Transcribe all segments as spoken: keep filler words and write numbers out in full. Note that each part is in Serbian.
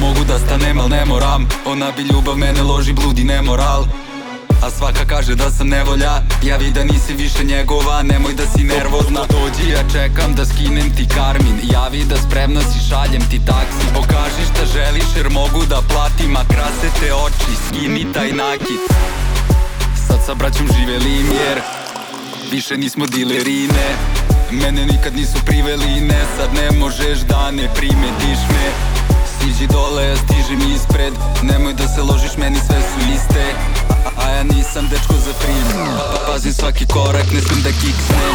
mogu da stanem, al ne moram. Ona bi ljubav, mene loži bludi nemoral. A svaka kaže da sam nevolja. Javi da nisi više njegova, nemoj da si nervozna. Dođi, ja čekam da skinem ti karmin. Javi da spremna si, šaljem ti taksi. Pokaži šta želiš jer mogu da platim. A krase te oči, skini taj nakit. Sad sa braćom živeli mir, više nismo dilerine. Mene nikad nisu priveli, ne, sad ne možeš da ne primetiš me. Siđi dole, ja stižem ispred. Nemoj da se ložiš, meni sve su iste. A ja nisam dečko za prim. Pazim svaki korak, ne smem da kiksnem.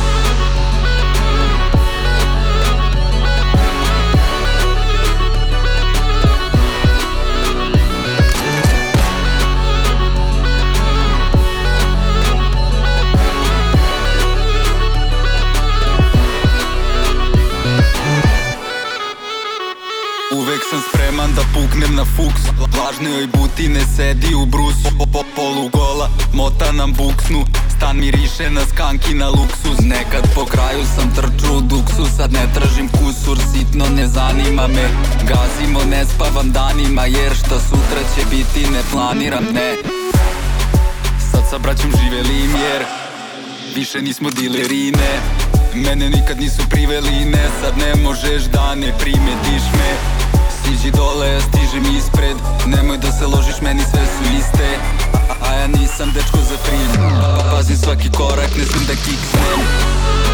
Uvek sam spreman da puknem na fuks. Lažne joj butine sedi u brusu. Polugola, mota nam buksnu. Stan miriše na skanki, na luksuz. Nekad po kraju sam trču u duksu. Sad ne tražim kusur, sitno ne zanima me. Gazimo, ne spavam danima, jer šta sutra će biti ne planiram, ne. Sad sa braćom živeli mir, više nismo dilerine. Mene nikad nisu priveli, ne, sad ne možeš da ne primetiš me. Siđi dole, ja stižem ispred. Nemoj da se ložiš, meni sve su iste. A ja nisam dečko za prim. Pazim svaki korak, ne smem da kiksnem.